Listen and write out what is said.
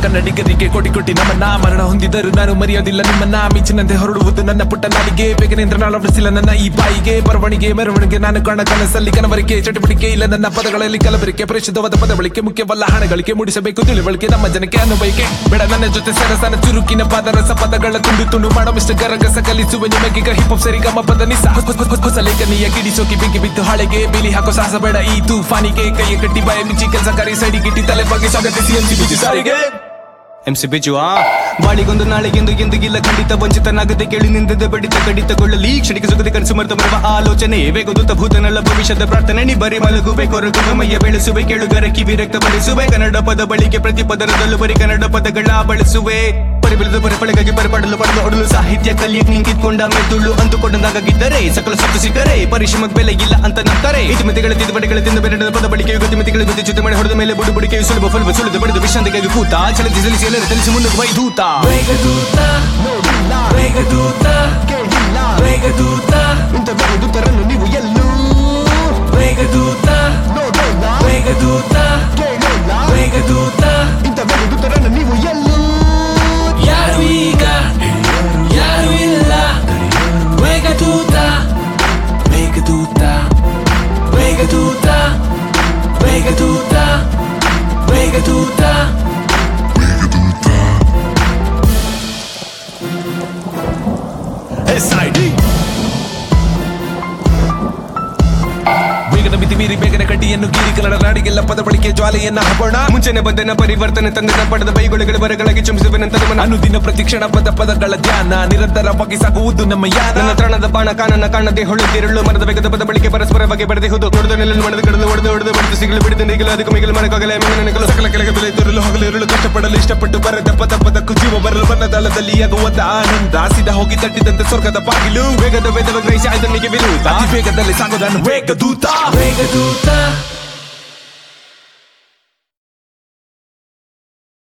ಕನ್ನಡಿಗರಿಗೆ ಕೋಟಿ ಕೋಟಿ ನಮನ. ಮರಣ ಹೊಂದಿದರು ನಾನು ಮರೆಯೋದಿಲ್ಲ ನಿಮ್ಮನ್ನ. ಮಿಂಚಿನಂತೆ ಹೊರಡುವುದು ನನ್ನ ಪುಟ್ಟ ನಾಡಿಗೆ. ಬೇಗನೆಂದ್ರೆ ನಾಳವಡಿಸಿಲ್ಲ ನನ್ನ ಈ ಬಾಯಿಗೆ. ಬರವಣಿಗೆ ಮೆರವಣಿಗೆ ನಾನು ಕಾಣ ಕನಸಲ್ಲಿ ಕನವರಿಕೆ. ಚಟುವಟಿಕೆ ಇಲ್ಲ ನನ್ನ ಪದಗಳಲ್ಲಿ ಕಲಬರಿಕೆ. ಪರಿಶುದ್ಧವಾದ ಪದ ಬಳಕೆ ಮುಖ್ಯವಲ್ಲ ಹಣಗಳಿಕೆ. ಮೂಡಿಸಬೇಕು ತಿಳಿವಳಿಕೆ ನಮ್ಮ ಜನಕ್ಕೆ ಅನುಭವಿಕೆ. ಬೇಡ ನನ್ನ ಜೊತೆ ಸರಸನ ಚುರುಕಿನ ಪಾದರಸ ಪದಗಳ ತುಂಡು ತುಂಡು ಮಾಡೋ ಮಿಸ್ಟರ್ ಗರಗಸ ಕಲಿಸುವೆ ನಿಮಗೀಗ ಹಿಪ್ ಹಾಪ್ ಸರಿ ಗಮ ಪದ ನಿಸ. ಹೊಸ ಲೇಖನಿಯ ಕಿಡಿಸೋಕಿ ಬೆಂಕಿ ಬಿತ್ತು ಹಾಳೆಗೆ. ಬೇಲಿ ಹಾಕೋ ಸಾಹಸ ಬೇಡ ಈ ತೂಫಾನಿಗೆ. ಕೈಯ ಕಟ್ಟಿ ಬಾಯ ಮಿಂಚಿ ಕೆಲಸಕಾರಿ ಸೈಡಿಗಿಟ್ಟಿ ತಲೆ ಬಗ್ಗೆ ಸ್ವಾಗತಿಸಿ MC ಬಿಜು ಸಾರಿಗೆ. MC ಬಿಜು ಬಾಳಿಗೊಂದು ನಾಳೆಗೆಂದು ಎಂದಿಗಿಲ್ಲ ಖಂಡಿತ ವಂಚಿತನಾಗದೆ ಕೇಳಿ ನಿಂದದೆ ಬಡಿತ ಕಡಿತಗೊಳ್ಳಲಿ. ಕ್ಷಣಿಕ ಸುಖದ ಕನಸು ಮರೆತ ಬರುವ ಆಲೋಚನೆ ವೇಗೋದುತ್ತ ಭೂತನಲ್ಲ ಭವಿಷ್ಯದ ಪ್ರಾರ್ಥನೆ. ನೀ ಬರಿ ಮಲಗುವೆ ಕೊರಗುವೆ ಮೈಯ ಬೆಳೆಸುವೆ ಕೇಳುಗರ ಕಿವಿ ರಕ್ತ ಭರಿಸುವೆ. ಕನ್ನಡ ಪದ ಬಳಿಕೆ ಪ್ರತಿ ಪದರದಲ್ಲೂ ಬರೀ ಕನ್ನಡ ಪದಗಳ ಬಳಸುವೆ. ಪರಿಬಲದ ಪರಿಪಳೆಗಾಗಿ ಪರಿಪಾಡಲು ಪಡೆದು ಹೊಡಲು ಸಾಹಿತ್ಯ ಕಲಿಯಕ್ ನಿಂಕಿದ್ಕೊಂಡ ಮೆದುಳು ಅಂದುಕೊಂಡಂಗಾಗಿದ್ದರೆ ಸಕಲ ಸುತ್ತು ಸಿಕ್ಕರೆ ಪರಿಶ್ರಮಕ್ಕೆ ಬೆಲೆ ಇಲ್ಲ ಅಂತ ನಂಬ್ತಾರೆ. ಇತಿಮಿತಿಗಳ ತಿದ್ದುಪಡಿಗಳ ತಿಂದ ಬೆರಡದ ಪದ ಬಳಿಕೆಯು ಗತಿಮಿತಿಗಳ ಜೊತೆ ಜೊತೆ ಮಾಡಿ ಹೊಡೆದ ಮೇಲೆ ಬುಡು ಬುಡಿಕೆಯು ಸುಲಭ ಫಲಭ ಸುಳಿದು ಬಡಿದು ವಿಶ್ರಾಂತಿಗಾಗಿ ಕೂತ ಚಲಿಸಿ ಸಲಿಸಿ ಎಲ್ಲರೂ ತಿಳಿಸಿ ಮುಂದಕ್ಕೆ ವೈದೂತ. ವೇಗದೂತ ವೇಗದೂತ ವೇಗದೂತ ಇಂಥ ವೇಗದೂತರನ್ನು ನೀವು ಎಲ್ಲೂ ವೇಗದೂತ ವೇಗದೂತ ವೇಗದೂತ ಇಂಥ ವೇಗದೂತರನ್ನು ನೀವು ಎಲ್ಲೂ ಯಾರು ಈಗ ಯಾರು ಇಲ್ಲ. ವೇಗದೂತ ವೇಗದೂತ ವೇಗದೂತ ವೇಗದೂತ ವೇಗದೂತ SID. ಬೇಗನ ಮಿತಿ ಮೀರಿ ಬೇಗನೆ ಕಡ್ಡಿಯನ್ನು ಗೀರಿ ಕನ್ನಡ ನಾಡಿಗೆಲ್ಲ ಪದ ಬಳಿಕೆ ಜ್ವಾಲೆಯನ್ನ ಹಬೋಣ. ಮುಂಚೆನೆ ಬಂದನ ಪರಿವರ್ತನೆ ತಂದನ ಪಡೆದ ಬೈಗುಳಿಗಳ ಬರಗಳಾಗಿ ಚುಂಬಿಸುವೆನಂತ ಅನುದಿನ ಪ್ರತಿಕ್ಷಣ ಪದ ಪದಗಳ ಧ್ಯಾನ ನಿರಂತರವಾಗಿ ಸಾಗುವುದು ನಮ್ಮ ಯಾನ. ನನ್ನ ತ್ರಾಣದ ಬಾಣ ಕಾನನ ಕಾಣದೆ ಹೊಳೆದಿರಳು ಮರದ ವೇಗದ ಪದ ಬಳಿಕೆ ಪರಸ್ಪರವಾಗಿ ಬರೆದೆ ಹೋದು ನೋಡಿದ ನೆಲ್ಲಲು ಮಣದ ಕಡಲು ಹೊಡೆದು ಹೊಡೆದು ಬಡಿದು ಸಿಗಲು ಬಿಡಿದ ನೀಗಲು ಅದಕ್ಕೆ ಮಿಗಲು ಮರಕಾಗಲೇ ನೆನಕಲು ಸಕಲ ಕೆಳಗೆ ಬೆಲೆ ತೋರಲು ಹಗಲು ಇರಲು ಕಷ್ಟಪಡಲು ಇಷ್ಟಪಟ್ಟು ಬರೆದ ಪದಕ್ಕೂ ಜೀವ ಬರಲು ಬಣ್ಣದಳದಲ್ಲಿ ಆಗುವಂತ ಆನಂದ. ಸೀದಾ ಹೋಗಿ ತಟ್ಟಿದಂತೆ ಸ್ವರ್ಗದ ಬಾಗಿಲು. ವೇಗದ ವೇದವ ಗ್ರಹಿಸಿ ಆಯ್ದನಿಗೆ ವಿರುದ್ಧ ಅತಿ ವೇಗದಲ್ಲಿ ಸಾಗೋದನ್ನು ವೇಗದೂತ ವೇಗದೂತ